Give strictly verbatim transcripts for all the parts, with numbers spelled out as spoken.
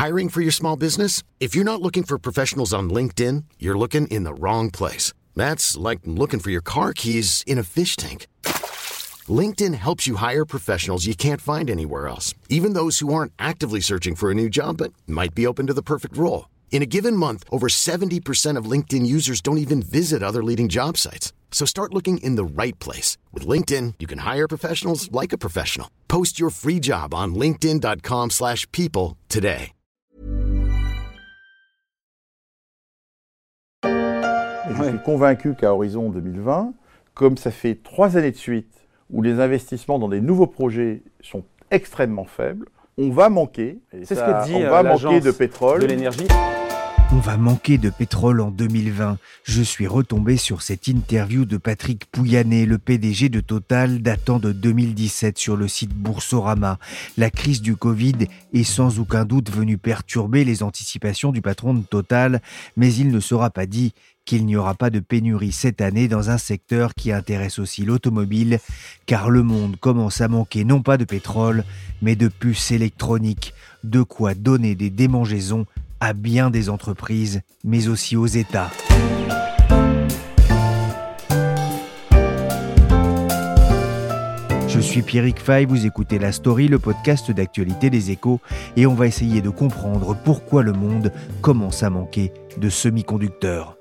Hiring for your small business? If you're not looking for professionals on LinkedIn, you're looking in the wrong place. That's like looking for your car keys in a fish tank. LinkedIn helps you hire professionals you can't find anywhere else, even those who aren't actively searching for a new job but might be open to the perfect role. In a given month, over seventy percent of LinkedIn users don't even visit other leading job sites. So start looking in the right place. With LinkedIn, you can hire professionals like a professional. Post your free job on linkedin dot com slash people today. Je suis convaincu qu'à horizon deux mille vingt, comme ça fait trois années de suite où les investissements dans des nouveaux projets sont extrêmement faibles, on va manquer, et C'est ça, ce que dit on euh, va l'agence manquer de pétrole. de l'énergie. On va manquer de pétrole en deux mille vingt. Je suis retombé sur cette interview de Patrick Pouyanné, le P D G de Total, datant de deux mille dix-sept sur le site Boursorama. La crise du Covid est sans aucun doute venue perturber les anticipations du patron de Total, mais il ne sera pas dit qu'il n'y aura pas de pénurie cette année dans un secteur qui intéresse aussi l'automobile, car le monde commence à manquer non pas de pétrole, mais de puces électroniques, de quoi donner des démangeaisons à bien des entreprises, mais aussi aux États. Je suis Pierrick Fay, vous écoutez La Story, le podcast d'actualité des Échos, et on va essayer de comprendre pourquoi le monde commence à manquer de semi-conducteurs.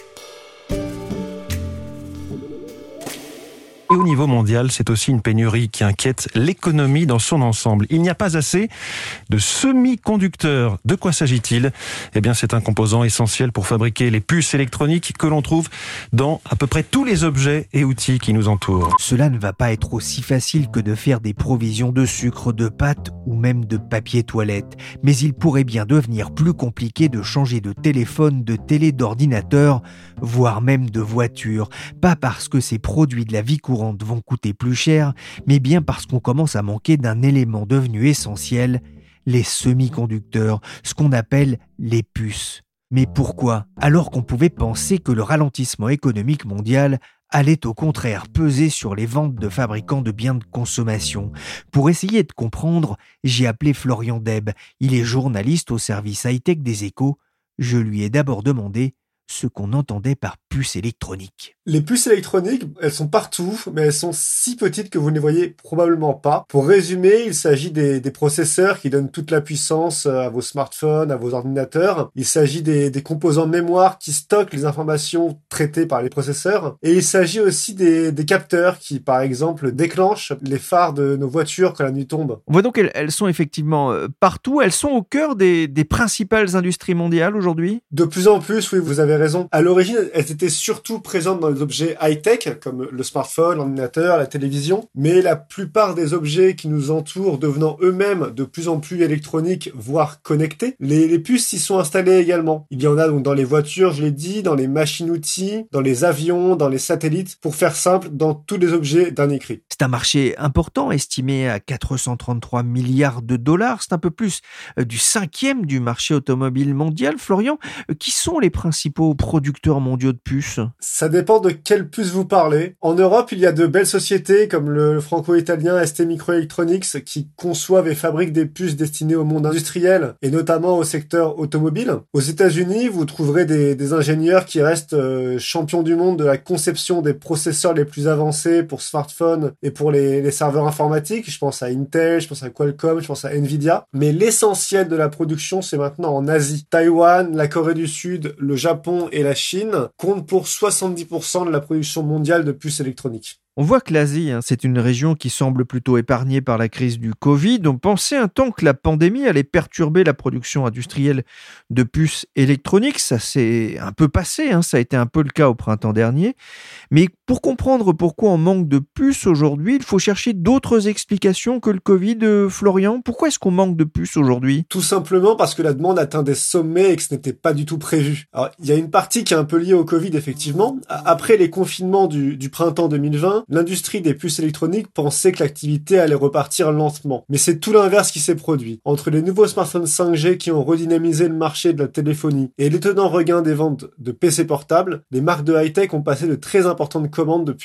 Et au niveau mondial, c'est aussi une pénurie qui inquiète l'économie dans son ensemble. Il n'y a pas assez de semi-conducteurs. De quoi s'agit-il ? Eh bien, c'est un composant essentiel pour fabriquer les puces électroniques que l'on trouve dans à peu près tous les objets et outils qui nous entourent. Cela ne va pas être aussi facile que de faire des provisions de sucre, de pâtes ou même de papier toilette. Mais il pourrait bien devenir plus compliqué de changer de téléphone, de télé, d'ordinateur, voire même de voiture. Pas parce que ces produits de la vie courante vont coûter plus cher, mais bien parce qu'on commence à manquer d'un élément devenu essentiel, les semi-conducteurs, ce qu'on appelle les puces. Mais pourquoi ? Alors qu'on pouvait penser que le ralentissement économique mondial allait au contraire peser sur les ventes de fabricants de biens de consommation. Pour essayer de comprendre, j'ai appelé Florian Deb. Il est journaliste au service high-tech des Échos. Je lui ai d'abord demandé ce qu'on entendait par puces électroniques. Les puces électroniques, elles sont partout, mais elles sont si petites que vous ne les voyez probablement pas. Pour résumer, il s'agit des, des processeurs qui donnent toute la puissance à vos smartphones, à vos ordinateurs. Il s'agit des, des composants mémoire qui stockent les informations traitées par les processeurs. Et il s'agit aussi des, des capteurs qui, par exemple, déclenchent les phares de nos voitures quand la nuit tombe. On voit donc qu'elles elles sont effectivement partout. Elles sont au cœur des, des principales industries mondiales aujourd'hui ? De plus en plus, oui, vous avez raison. À l'origine, elles étaient surtout présentes dans les objets high-tech, comme le smartphone, l'ordinateur, la télévision, mais la plupart des objets qui nous entourent devenant eux-mêmes de plus en plus électroniques, voire connectés, les, les puces y sont installées également. Il y en a donc dans les voitures, je l'ai dit, dans les machines-outils, dans les avions, dans les satellites, pour faire simple, dans tous les objets d'un écrit. C'est un marché important, estimé à quatre cent trente-trois milliards de dollars. C'est un peu plus du cinquième du marché automobile mondial. Florian, qui sont les principaux producteurs mondiaux de puces ? Ça dépend de quelle puce vous parlez. En Europe, il y a de belles sociétés comme le franco-italien S T Microelectronics qui conçoivent et fabriquent des puces destinées au monde industriel et notamment au secteur automobile. Aux États-Unis, vous trouverez des, des ingénieurs qui restent euh, champions du monde de la conception des processeurs les plus avancés pour smartphones et pour les, les serveurs informatiques. Je pense à Intel, je pense à Qualcomm, je pense à Nvidia. Mais l'essentiel de la production, c'est maintenant en Asie. Taïwan, la Corée du Sud, le Japon et la Chine comptent pour soixante-dix pour cent de la production mondiale de puces électroniques. On voit que l'Asie, hein, c'est une région qui semble plutôt épargnée par la crise du Covid. On pensait un temps que la pandémie allait perturber la production industrielle de puces électroniques. Ça s'est un peu passé, hein, ça a été un peu le cas au printemps dernier. Mais pour comprendre pourquoi on manque de puces aujourd'hui, il faut chercher d'autres explications que le Covid. Euh, Florian, pourquoi est-ce qu'on manque de puces aujourd'hui ? Tout simplement parce que la demande atteint des sommets et que ce n'était pas du tout prévu. Alors, il y a une partie qui est un peu liée au Covid, effectivement. Après les confinements du, du printemps deux mille vingt, l'industrie des puces électroniques pensait que l'activité allait repartir lentement. Mais c'est tout l'inverse qui s'est produit. Entre les nouveaux smartphones cinq G qui ont redynamisé le marché de la téléphonie et l'étonnant regain des ventes de P C portables, les marques de high-tech ont passé de très importantes commandes de puces.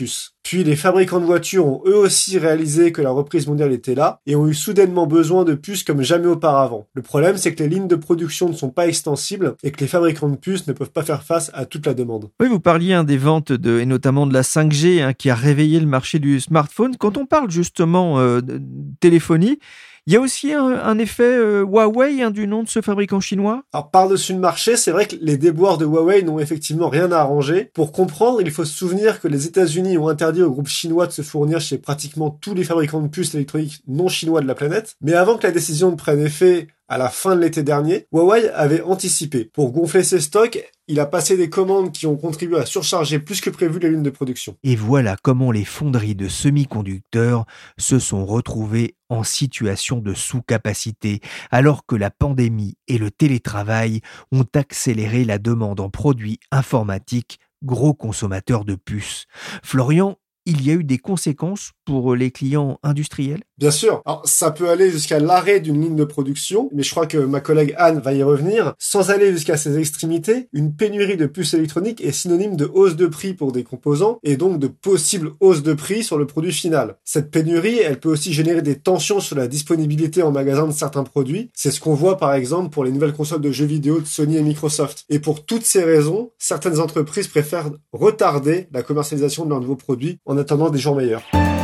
Puis les fabricants de voitures ont eux aussi réalisé que la reprise mondiale était là et ont eu soudainement besoin de puces comme jamais auparavant. Le problème, c'est que les lignes de production ne sont pas extensibles et que les fabricants de puces ne peuvent pas faire face à toute la demande. Oui, vous parliez hein, des ventes de, et notamment de la cinq G hein, qui a réveillé le marché du smartphone. Quand on parle justement euh, de téléphonie, il y a aussi un, un effet euh, Huawei hein, du nom de ce fabricant chinois. Alors par-dessus le marché, c'est vrai que les déboires de Huawei n'ont effectivement rien à arranger. Pour comprendre, il faut se souvenir que les États-Unis ont interdit au groupe chinois de se fournir chez pratiquement tous les fabricants de puces électroniques non chinois de la planète. Mais avant que la décision ne prenne effet, à la fin de l'été dernier, Huawei avait anticipé. Pour gonfler ses stocks, il a passé des commandes qui ont contribué à surcharger plus que prévu les lignes de production. Et voilà comment les fonderies de semi-conducteurs se sont retrouvées en situation de sous-capacité, alors que la pandémie et le télétravail ont accéléré la demande en produits informatiques, gros consommateurs de puces. Florian, il y a eu des conséquences pour les clients industriels ? Bien sûr. Alors, ça peut aller jusqu'à l'arrêt d'une ligne de production, mais je crois que ma collègue Anne va y revenir. Sans aller jusqu'à ces extrémités, une pénurie de puces électroniques est synonyme de hausse de prix pour des composants et donc de possible hausse de prix sur le produit final. Cette pénurie, elle peut aussi générer des tensions sur la disponibilité en magasin de certains produits. C'est ce qu'on voit par exemple pour les nouvelles consoles de jeux vidéo de Sony et Microsoft. Et pour toutes ces raisons, certaines entreprises préfèrent retarder la commercialisation de leurs nouveaux produits en attendant des jours meilleurs.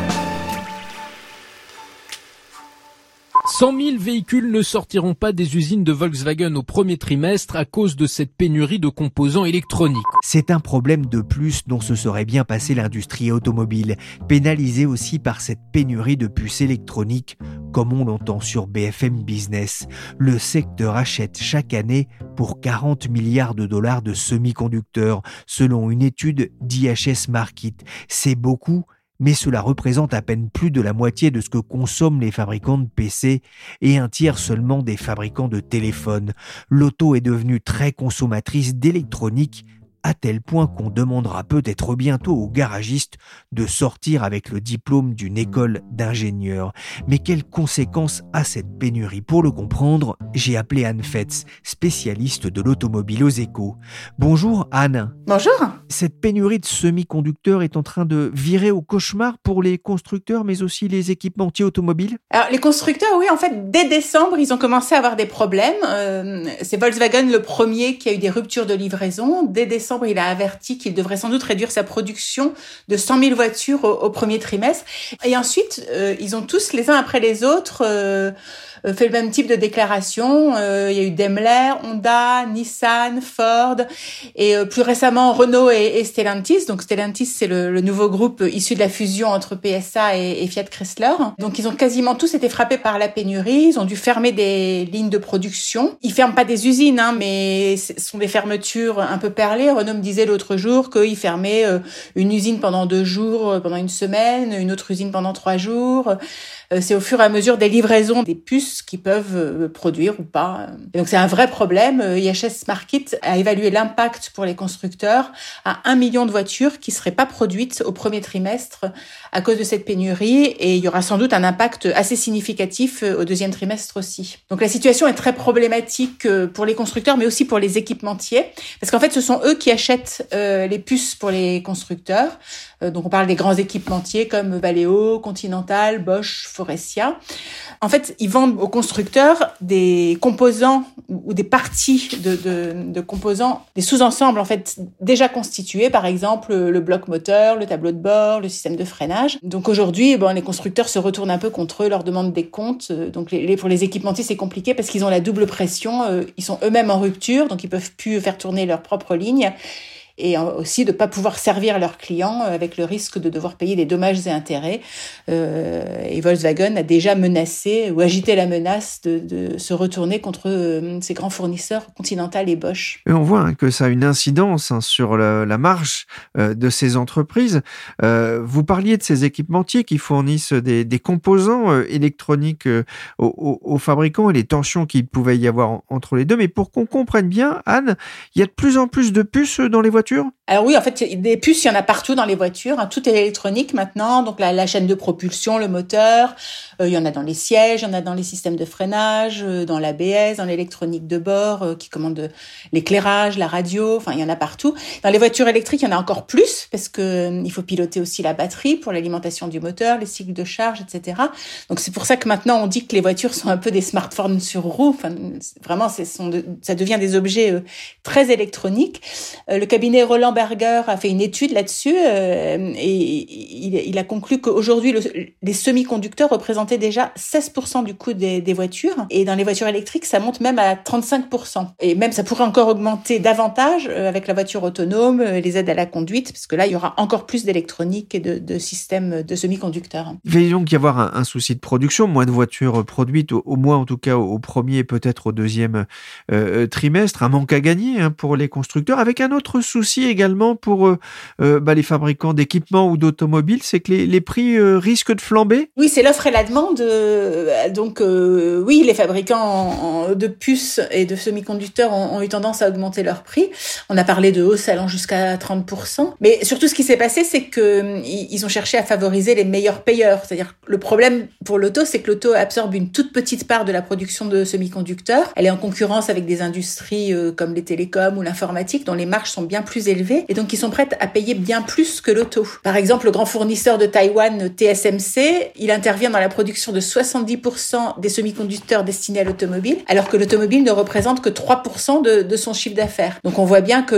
cent mille véhicules ne sortiront pas des usines de Volkswagen au premier trimestre à cause de cette pénurie de composants électroniques. C'est un problème de plus dont se serait bien passé l'industrie automobile, pénalisée aussi par cette pénurie de puces électroniques, comme on l'entend sur B F M Business. Le secteur achète chaque année pour quarante milliards de dollars de semi-conducteurs, selon une étude d'I H S Markit. C'est beaucoup, mais cela représente à peine plus de la moitié de ce que consomment les fabricants de P C et un tiers seulement des fabricants de téléphones. L'auto est devenue très consommatrice d'électronique, à tel point qu'on demandera peut-être bientôt aux garagistes de sortir avec le diplôme d'une école d'ingénieur. Mais quelles conséquences a cette pénurie ? Pour le comprendre, j'ai appelé Anne Fetz, spécialiste de l'automobile aux Échos. Bonjour Anne. Bonjour. Cette pénurie de semi-conducteurs est en train de virer au cauchemar pour les constructeurs, mais aussi les équipementiers automobiles ? Alors les constructeurs, oui, en fait, dès décembre, ils ont commencé à avoir des problèmes. Euh, c'est Volkswagen le premier qui a eu des ruptures de livraison. Dès décembre, il a averti qu'il devrait sans doute réduire sa production de cent mille voitures au, au premier trimestre. Et ensuite, euh, ils ont tous, les uns après les autres, euh, fait le même type de déclaration. Euh, il y a eu Daimler, Honda, Nissan, Ford et euh, plus récemment Renault et, et Stellantis. Donc Stellantis, c'est le, le nouveau groupe issu de la fusion entre P S A et, et Fiat Chrysler. Donc ils ont quasiment tous été frappés par la pénurie. Ils ont dû fermer des lignes de production. Ils ferment pas des usines, hein, mais ce sont des fermetures un peu perlées. Renault me disait l'autre jour qu'il fermait euh, une usine pendant deux jours, pendant une semaine, une autre usine pendant trois jours. Euh, c'est au fur et à mesure des livraisons des puces qui peuvent euh, produire ou pas. Et donc c'est un vrai problème. I H S Markit a évalué l'impact pour les constructeurs à un million de voitures qui seraient pas produites au premier trimestre à cause de cette pénurie, et il y aura sans doute un impact assez significatif au deuxième trimestre aussi. Donc la situation est très problématique pour les constructeurs, mais aussi pour les équipementiers, parce qu'en fait ce sont eux qui achètent euh, les puces pour les constructeurs. Euh, donc on parle des grands équipementiers comme Valeo, Continental, Bosch, Faurecia. En fait, ils vendent aux constructeurs des composants ou des parties de, de, de composants, des sous-ensembles en fait déjà constitués, par exemple le bloc moteur, le tableau de bord, le système de freinage. Donc aujourd'hui, bon, les constructeurs se retournent un peu contre eux, leur demandent des comptes. Donc les, les, pour les équipementiers, c'est compliqué parce qu'ils ont la double pression. Euh, ils sont eux-mêmes en rupture, donc ils peuvent plus faire tourner leur propre ligne. Et aussi de ne pas pouvoir servir leurs clients avec le risque de devoir payer des dommages et intérêts. Euh, et Volkswagen a déjà menacé ou agité la menace de, de se retourner contre euh, ses grands fournisseurs Continental et Bosch. Et on voit hein, que ça a une incidence hein, sur la, la marge euh, de ces entreprises. Euh, vous parliez de ces équipementiers qui fournissent des, des composants euh, électroniques euh, aux, aux fabricants et les tensions qu'il pouvait y avoir en, entre les deux. Mais pour qu'on comprenne bien, Anne, il y a de plus en plus de puces dans les voitures ? Alors oui, en fait, des puces, il y en a partout dans les voitures. Hein. Tout est électronique maintenant. Donc la, la chaîne de propulsion, le moteur, euh, il y en a dans les sièges, il y en a dans les systèmes de freinage, euh, dans l'A B S, dans l'électronique de bord euh, qui commande euh, l'éclairage, la radio. Enfin, il y en a partout. Dans les voitures électriques, il y en a encore plus parce que euh, il faut piloter aussi la batterie pour l'alimentation du moteur, les cycles de charge, et cetera. Donc c'est pour ça que maintenant on dit que les voitures sont un peu des smartphones sur roues. Enfin, vraiment, c'est, sont de, ça devient des objets euh, très électroniques. Euh, le cabinet Roland Berger a fait une étude là-dessus euh, et il, il a conclu qu'aujourd'hui, le, les semi-conducteurs représentaient déjà seize pour cent du coût des, des voitures. Et dans les voitures électriques, ça monte même à trente-cinq pour cent. Et même, ça pourrait encore augmenter davantage euh, avec la voiture autonome, euh, les aides à la conduite, parce que là, il y aura encore plus d'électronique et de, de systèmes de semi-conducteurs. Il va donc y avoir un, un souci de production, moins de voitures produites, au, au moins en tout cas au, au premier et peut-être au deuxième euh, trimestre. Un manque à gagner hein, pour les constructeurs, avec un autre souci également pour euh, euh, bah, les fabricants d'équipements ou d'automobiles, c'est que les, les prix euh, risquent de flamber. Oui, c'est l'offre et la demande. Euh, donc euh, oui, les fabricants en, en, de puces et de semi-conducteurs ont, ont eu tendance à augmenter leurs prix. On a parlé de hausse allant jusqu'à trente pour cent. Mais surtout, ce qui s'est passé, c'est que ils ont cherché à favoriser les meilleurs payeurs. C'est-à-dire, le problème pour l'auto, c'est que l'auto absorbe une toute petite part de la production de semi-conducteurs. Elle est en concurrence avec des industries euh, comme les télécoms ou l'informatique, dont les marges sont bien plus élevées. Et donc, ils sont prêts à payer bien plus que l'auto. Par exemple, le grand fournisseur de Taïwan, T S M C, il intervient dans la production de soixante-dix pour cent des semi-conducteurs destinés à l'automobile, alors que l'automobile ne représente que trois pour cent de, de son chiffre d'affaires. Donc, on voit bien que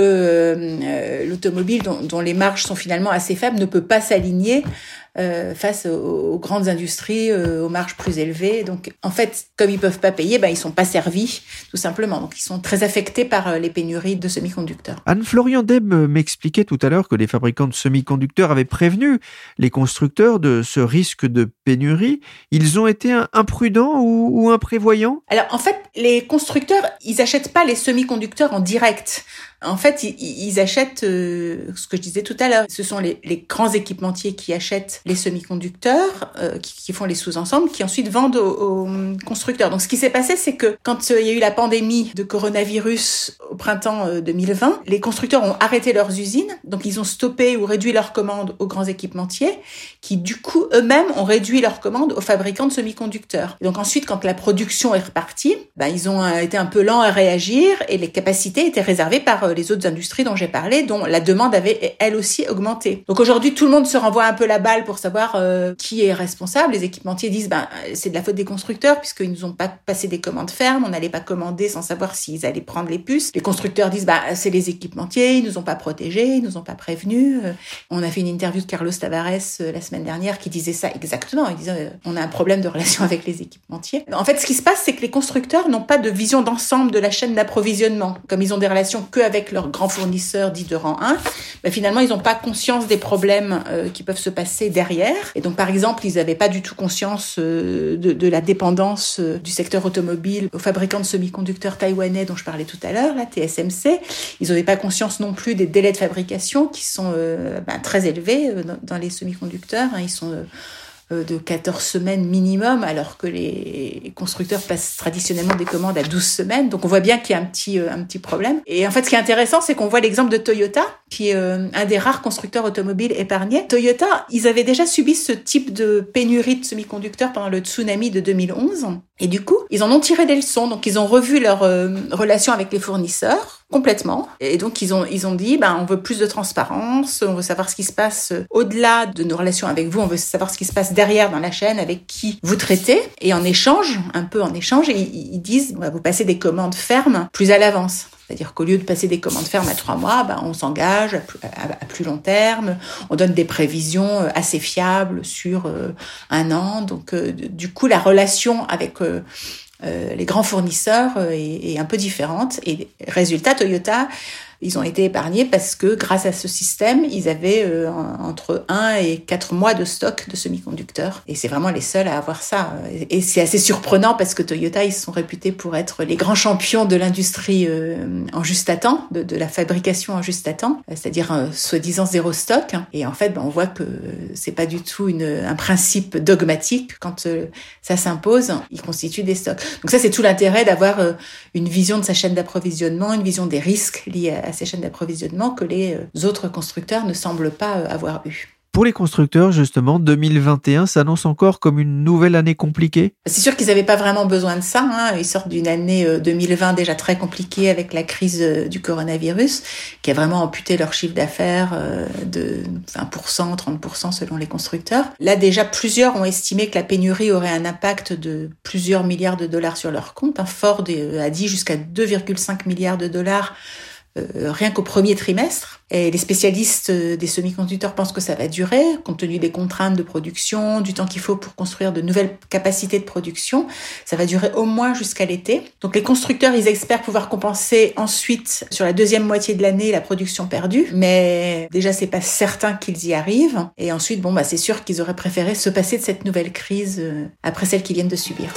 euh, l'automobile, dont, dont les marges sont finalement assez faibles, ne peut pas s'aligner Euh, face aux, aux grandes industries, euh, aux marges plus élevées. Donc, en fait, comme ils peuvent pas payer, ben, ils sont pas servis, tout simplement. Donc, ils sont très affectés par euh, les pénuries de semi-conducteurs. Anne-Florian Deb m'expliquait tout à l'heure que les fabricants de semi-conducteurs avaient prévenu les constructeurs de ce risque de pénurie. Ils ont été imprudents ou, ou imprévoyants? Alors, en fait, les constructeurs, ils achètent pas les semi-conducteurs en direct. En fait, ils, ils achètent euh, ce que je disais tout à l'heure. Ce sont les, les grands équipementiers qui achètent les semi-conducteurs, euh, qui, qui font les sous-ensembles, qui ensuite vendent aux, aux constructeurs. Donc, ce qui s'est passé, c'est que quand euh, il y a eu la pandémie de coronavirus au printemps euh, deux mille vingt, les constructeurs ont arrêté leurs usines. Donc, ils ont stoppé ou réduit leurs commandes aux grands équipementiers, qui du coup, eux-mêmes, ont réduit leurs commandes aux fabricants de semi-conducteurs. Et donc ensuite, quand la production est repartie, ben, ils ont été un peu lents à réagir et les capacités étaient réservées par les autres industries dont j'ai parlé, dont la demande avait elle aussi augmenté. Donc aujourd'hui, tout le monde se renvoie un peu la balle pour savoir euh, qui est responsable. Les équipementiers disent ben c'est de la faute des constructeurs puisqu'ils nous ont pas passé des commandes fermes, on n'allait pas commander sans savoir s'ils allaient prendre les puces. Les constructeurs disent ben c'est les équipementiers, ils nous ont pas protégés, ils nous ont pas prévenus. On a fait une interview de Carlos Tavares euh, la semaine dernière qui disait ça exactement. Il disait euh, on a un problème de relation avec les équipementiers. En fait, ce qui se passe, c'est que les constructeurs n'ont pas de vision d'ensemble de la chaîne d'approvisionnement. Comme ils ont des relations que avec leurs grands fournisseurs dits de rang un, ben finalement, ils n'ont pas conscience des problèmes euh, qui peuvent se passer derrière. Et donc, par exemple, ils n'avaient pas du tout conscience euh, de, de la dépendance euh, du secteur automobile aux fabricants de semi-conducteurs taïwanais dont je parlais tout à l'heure, la T S M C. Ils n'avaient pas conscience non plus des délais de fabrication qui sont euh, ben, très élevés euh, dans, dans les semi-conducteurs. Hein. Ils sont euh, de quatorze semaines minimum, alors que les constructeurs passent traditionnellement des commandes à douze semaines. Donc, on voit bien qu'il y a un petit, un petit problème. Et en fait, ce qui est intéressant, c'est qu'on voit l'exemple de Toyota, qui est un des rares constructeurs automobiles épargnés. Toyota, ils avaient déjà subi ce type de pénurie de semi-conducteurs pendant le tsunami de deux mille onze. Et du coup, ils en ont tiré des leçons. Donc, ils ont revu leur euh, relation avec les fournisseurs complètement. Et donc, ils ont, ils ont dit, ben, on veut plus de transparence, on veut savoir ce qui se passe au-delà de nos relations avec vous, on veut savoir ce qui se passe derrière dans la chaîne, avec qui vous traitez. Et en échange, un peu en échange, ils, ils disent, on va vous passer des commandes fermes plus à l'avance. C'est-à-dire qu'au lieu de passer des commandes fermes à trois mois, ben, on s'engage à plus, à, à plus long terme, on donne des prévisions assez fiables sur euh, un an. Donc, euh, du coup, la relation avec euh, euh, les grands fournisseurs euh, est, est un peu différente. Et résultat, Toyota, ils ont été épargnés parce que grâce à ce système, ils avaient euh, entre un et quatre mois de stock de semi-conducteurs. Et c'est vraiment les seuls à avoir ça. Et c'est assez surprenant parce que Toyota, ils sont réputés pour être les grands champions de l'industrie euh, en juste à temps, de, de la fabrication en juste à temps, c'est-à-dire euh, soi-disant zéro stock. Et en fait, ben, on voit que c'est pas du tout une, un principe dogmatique. Quand euh, ça s'impose, ils constituent des stocks. Donc ça, c'est tout l'intérêt d'avoir euh, une vision de sa chaîne d'approvisionnement, une vision des risques liés à à ces chaînes d'approvisionnement que les autres constructeurs ne semblent pas avoir eu. Pour les constructeurs, justement, deux mille vingt et un s'annonce encore comme une nouvelle année compliquée. C'est sûr qu'ils n'avaient pas vraiment besoin de ça. Hein. Ils sortent d'une année deux mille vingt déjà très compliquée avec la crise du coronavirus, qui a vraiment amputé leur chiffre d'affaires de vingt pour cent, trente pour cent selon les constructeurs. Là, déjà, plusieurs ont estimé que la pénurie aurait un impact de plusieurs milliards de dollars sur leur compte. Ford a dit jusqu'à deux virgule cinq milliards de dollars Euh, rien qu'au premier trimestre. Et les spécialistes des semi-conducteurs pensent que ça va durer, compte tenu des contraintes de production, du temps qu'il faut pour construire de nouvelles capacités de production. Ça va durer au moins jusqu'à l'été. Donc les constructeurs, ils espèrent pouvoir compenser ensuite, sur la deuxième moitié de l'année, la production perdue. Mais déjà, c'est pas certain qu'ils y arrivent. Et ensuite, bon, bah, c'est sûr qu'ils auraient préféré se passer de cette nouvelle crise euh, après celle qu'ils viennent de subir.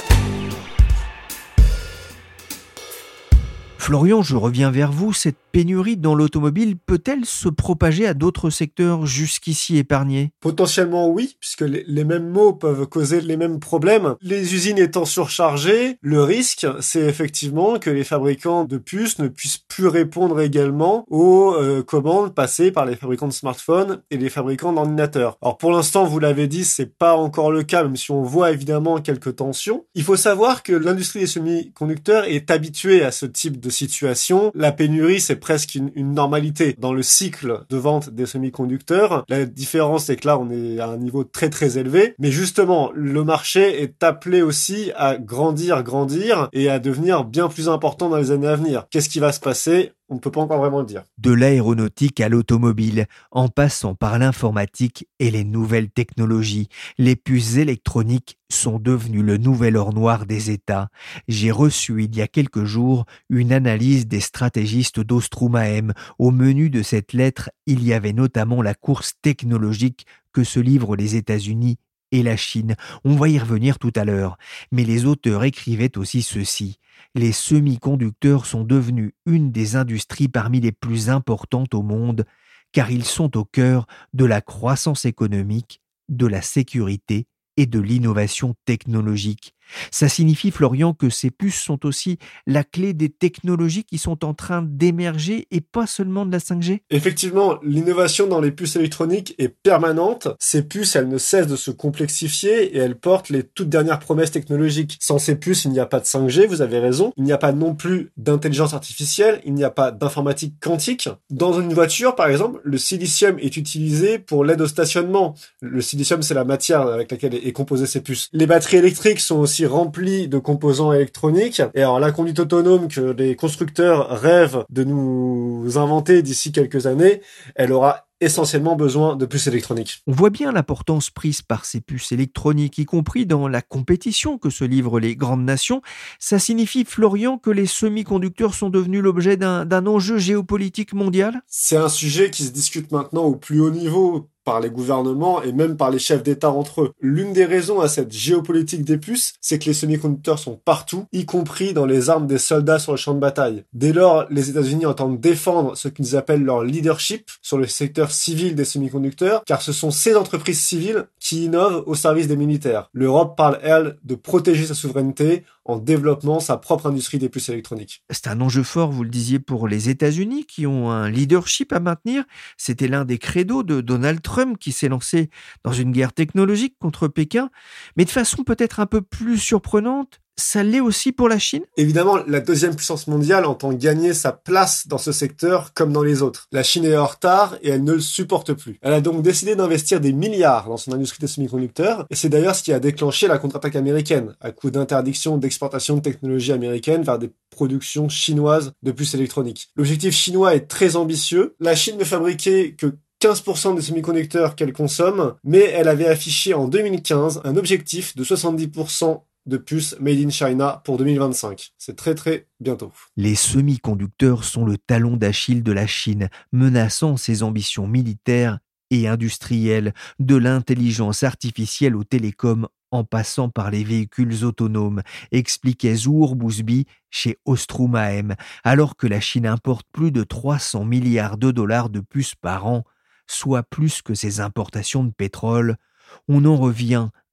Florian, je reviens vers vous. Cette pénurie dans l'automobile peut-elle se propager à d'autres secteurs jusqu'ici épargnés ? Potentiellement oui, puisque les mêmes maux peuvent causer les mêmes problèmes. Les usines étant surchargées, le risque, c'est effectivement que les fabricants de puces ne puissent plus répondre également aux euh, commandes passées par les fabricants de smartphones et les fabricants d'ordinateurs. Alors pour l'instant, vous l'avez dit, c'est pas encore le cas, même si on voit évidemment quelques tensions. Il faut savoir que l'industrie des semi-conducteurs est habituée à ce type de situation. La pénurie, c'est presque une, une normalité dans le cycle de vente des semi-conducteurs. La différence, c'est que là, on est à un niveau très très élevé. Mais justement, le marché est appelé aussi à grandir, grandir et à devenir bien plus important dans les années à venir. Qu'est-ce qui va se passer ? On ne peut pas encore vraiment le dire. De l'aéronautique à l'automobile, en passant par l'informatique et les nouvelles technologies, les puces électroniques sont devenues le nouvel or noir des États. J'ai reçu il y a quelques jours une analyse des stratégistes d'Ostruma-M. Au menu de cette lettre, il y avait notamment la course technologique que se livrent les États-Unis et la Chine. On va y revenir tout à l'heure. Mais les auteurs écrivaient aussi ceci. Les semi-conducteurs sont devenus une des industries parmi les plus importantes au monde, car ils sont au cœur de la croissance économique, de la sécurité et de l'innovation technologique. Ça signifie, Florian, que ces puces sont aussi la clé des technologies qui sont en train d'émerger et pas seulement de la cinq G ? Effectivement, l'innovation dans les puces électroniques est permanente. Ces puces, elles ne cessent de se complexifier et elles portent les toutes dernières promesses technologiques. Sans ces puces, il n'y a pas de cinq G, vous avez raison. Il n'y a pas non plus d'intelligence artificielle, il n'y a pas d'informatique quantique. Dans une voiture, par exemple, le silicium est utilisé pour l'aide au stationnement. Le silicium, c'est la matière avec laquelle est composée ces puces. Les batteries électriques sont aussi rempli de composants électroniques. Et alors la conduite autonome que les constructeurs rêvent de nous inventer d'ici quelques années, elle aura essentiellement besoin de puces électroniques. On voit bien l'importance prise par ces puces électroniques, y compris dans la compétition que se livrent les grandes nations. Ça signifie, Florian, que les semi-conducteurs sont devenus l'objet d'un, d'un enjeu géopolitique mondial ? C'est un sujet qui se discute maintenant au plus haut niveau par les gouvernements et même par les chefs d'État entre eux. L'une des raisons à cette géopolitique des puces, c'est que les semi-conducteurs sont partout, y compris dans les armes des soldats sur le champ de bataille. Dès lors, les États-Unis entendent défendre ce qu'ils appellent leur leadership sur le secteur civil des semi-conducteurs, car ce sont ces entreprises civiles qui innovent au service des militaires. L'Europe parle, elle, de protéger sa souveraineté en développant sa propre industrie des puces électroniques. C'est un enjeu fort, vous le disiez, pour les États-Unis qui ont un leadership à maintenir. C'était l'un des credos de Donald Trump qui s'est lancé dans une guerre technologique contre Pékin, mais de façon peut-être un peu plus surprenante. Ça l'est aussi pour la Chine ? Évidemment, la deuxième puissance mondiale entend gagner sa place dans ce secteur comme dans les autres. La Chine est en retard et elle ne le supporte plus. Elle a donc décidé d'investir des milliards dans son industrie des semi-conducteurs et c'est d'ailleurs ce qui a déclenché la contre-attaque américaine, à coup d'interdiction d'exportation de technologies américaines vers des productions chinoises de puces électroniques. L'objectif chinois est très ambitieux. La Chine ne fabriquait que quinze pour cent des semi-conducteurs qu'elle consomme, mais elle avait affiché en deux mille quinze un objectif de soixante-dix pour cent de puces made in China pour deux mille vingt-cinq. C'est très très bientôt. Les semi-conducteurs sont le talon d'Achille de la Chine, menaçant ses ambitions militaires et industrielles, de l'intelligence artificielle aux télécoms en passant par les véhicules autonomes, expliquait Zour Bouzbi chez Ostruma-M, alors que la Chine importe plus de trois cents milliards de dollars de puces par an, soit plus que ses importations de pétrole. On en revient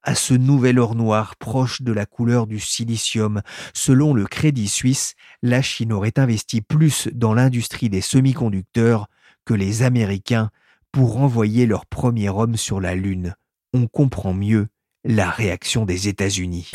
à ce nouvel or noir proche de la couleur du silicium. Selon le Crédit Suisse, la Chine aurait investi plus dans l'industrie des semi-conducteurs que les Américains pour envoyer leur premier homme sur la Lune. On comprend mieux la réaction des États-Unis.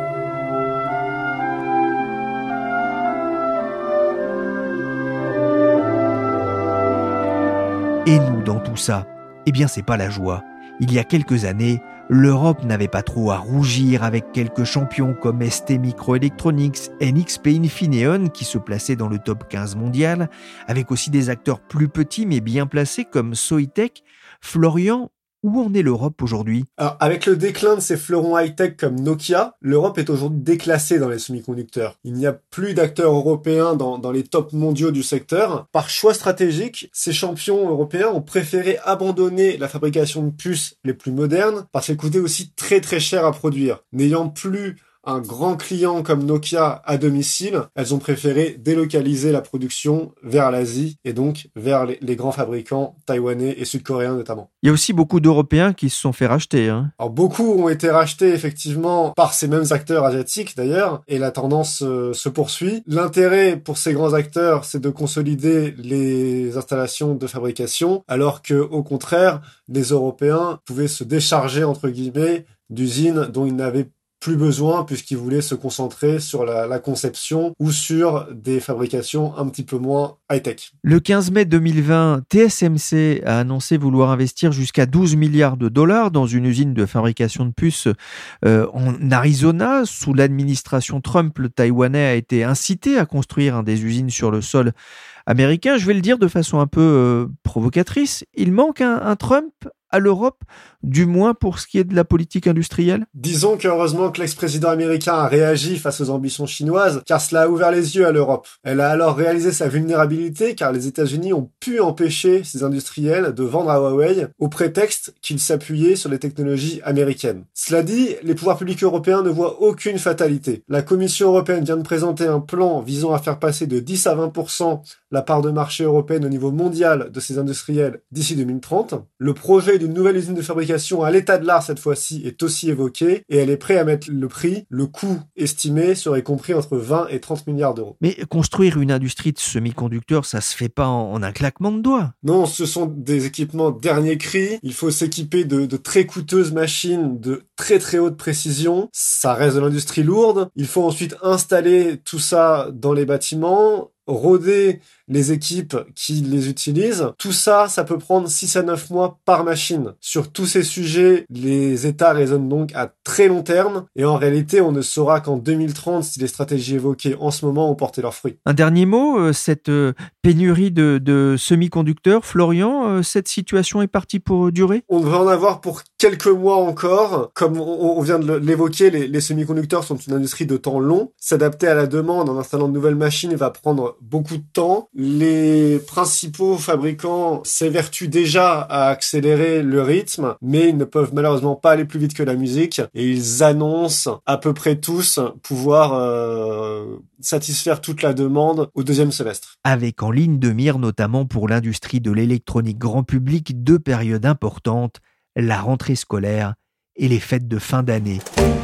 Et nous, dans tout ça, eh bien, c'est pas la joie. Il y a quelques années, l'Europe n'avait pas trop à rougir avec quelques champions comme S T Microelectronics, N X P Infineon qui se plaçaient dans le top quinze mondial, avec aussi des acteurs plus petits mais bien placés comme Soitec. Florian, où en est l'Europe aujourd'hui ? Alors, avec le déclin de ces fleurons high-tech comme Nokia, l'Europe est aujourd'hui déclassée dans les semi-conducteurs. Il n'y a plus d'acteurs européens dans, dans les tops mondiaux du secteur. Par choix stratégique, ces champions européens ont préféré abandonner la fabrication de puces les plus modernes parce qu'elles coûtaient aussi très très cher à produire. N'ayant plus un grand client comme Nokia à domicile, elles ont préféré délocaliser la production vers l'Asie et donc vers les, les grands fabricants taïwanais et sud-coréens notamment. Il y a aussi beaucoup d'Européens qui se sont fait racheter. Hein. Alors beaucoup ont été rachetés effectivement par ces mêmes acteurs asiatiques d'ailleurs, et la tendance euh, se poursuit. L'intérêt pour ces grands acteurs, c'est de consolider les installations de fabrication, alors que au contraire, les Européens pouvaient se décharger entre guillemets d'usines dont ils n'avaient plus besoin puisqu'ils voulaient se concentrer sur la, la conception ou sur des fabrications un petit peu moins high-tech. Le quinze mai deux mille vingt, T S M C a annoncé vouloir investir jusqu'à douze milliards de dollars dans une usine de fabrication de puces euh, en Arizona. Sous l'administration Trump, le Taïwanais a été incité à construire hein, des usines sur le sol américain. Je vais le dire de façon un peu euh, provocatrice, il manque un, un Trump à l'Europe, du moins pour ce qui est de la politique industrielle ? Disons qu'heureusement que l'ex-président américain a réagi face aux ambitions chinoises, car cela a ouvert les yeux à l'Europe. Elle a alors réalisé sa vulnérabilité, car les États-Unis ont pu empêcher ces industriels de vendre à Huawei au prétexte qu'ils s'appuyaient sur les technologies américaines. Cela dit, les pouvoirs publics européens ne voient aucune fatalité. La Commission européenne vient de présenter un plan visant à faire passer de dix à vingt pour cent la part de marché européenne au niveau mondial de ces industriels d'ici deux mille trente. Le projet d'une nouvelle usine de fabrication à l'état de l'art cette fois-ci est aussi évoqué et elle est prête à mettre le prix. Le coût estimé serait compris entre vingt et trente milliards d'euros. Mais construire une industrie de semi-conducteurs, ça se fait pas en, en un claquement de doigts. Non, ce sont des équipements dernier cri. Il faut s'équiper de, de très coûteuses machines de très très haute précision. Ça reste de l'industrie lourde. Il faut ensuite installer tout ça dans les bâtiments, roder les équipes qui les utilisent. Tout ça, ça peut prendre six à neuf mois par machine. Sur tous ces sujets, les États raisonnent donc à très long terme et en réalité, on ne saura qu'en deux mille trente si les stratégies évoquées en ce moment ont porté leurs fruits. Un dernier mot, cette pénurie de, de semi-conducteurs, Florian, cette situation est partie pour durer ? On devrait en avoir pour quelques mois encore. Comme on vient de l'évoquer, les, les semi-conducteurs sont une industrie de temps long. S'adapter à la demande en installant de nouvelles machines va prendre beaucoup de temps. Les principaux fabricants s'évertuent déjà à accélérer le rythme, mais ils ne peuvent malheureusement pas aller plus vite que la musique et ils annoncent à peu près tous pouvoir euh, satisfaire toute la demande au deuxième semestre. Avec en ligne de mire notamment pour l'industrie de l'électronique grand public deux périodes importantes, la rentrée scolaire et les fêtes de fin d'année.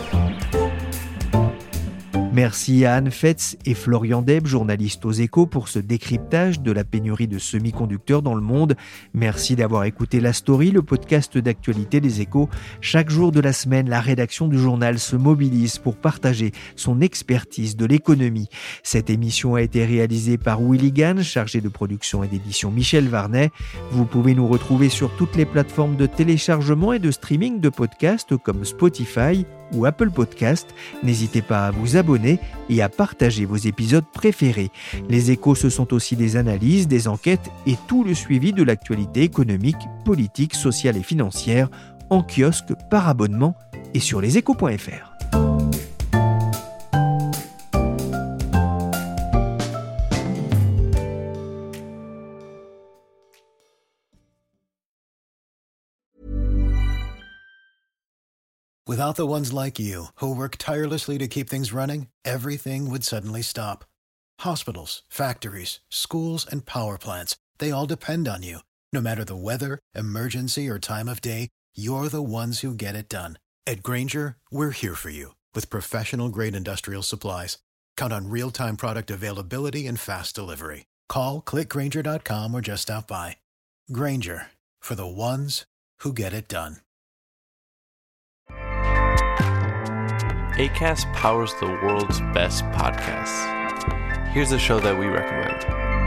Merci à Anne Fetz et Florian Deb, journalistes aux Échos, pour ce décryptage de la pénurie de semi-conducteurs dans le monde. Merci d'avoir écouté La Story, le podcast d'actualité des Échos. Chaque jour de la semaine, la rédaction du journal se mobilise pour partager son expertise de l'économie. Cette émission a été réalisée par Willy Gann, chargé de production et d'édition Michel Varnet. Vous pouvez nous retrouver sur toutes les plateformes de téléchargement et de streaming de podcasts comme Spotify ou Apple Podcast. N'hésitez pas à vous abonner et à partager vos épisodes préférés. Les Échos, ce sont aussi des analyses, des enquêtes et tout le suivi de l'actualité économique, politique, sociale et financière en kiosque, par abonnement et sur leséchos point f r. Without the ones like you, who work tirelessly to keep things running, everything would suddenly stop. Hospitals, factories, schools, and power plants, they all depend on you. No matter the weather, emergency, or time of day, you're the ones who get it done. At Grainger, we're here for you with professional-grade industrial supplies. Count on real-time product availability and fast delivery. Call, click Grainger dot com, or just stop by. Grainger, for the ones who get it done. Acast powers the world's best podcasts. Here's a show that we recommend.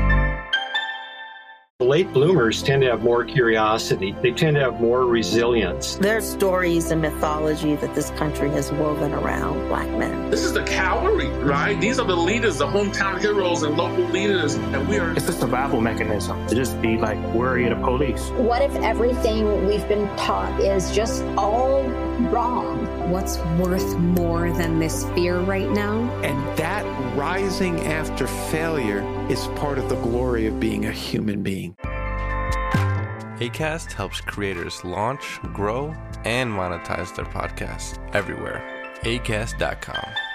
Late bloomers tend to have more curiosity. They tend to have more resilience. There's stories and mythology that this country has woven around Black men. This is the cavalry, right? These are the leaders, the hometown heroes and local leaders. And we are. It's a survival mechanism to just be like worried of police. What if everything we've been taught is just all wrong? What's worth more than this fear right now? And that rising after failure is part of the glory of being a human being. Acast helps creators launch, grow, and monetize their podcasts everywhere. acast dot com.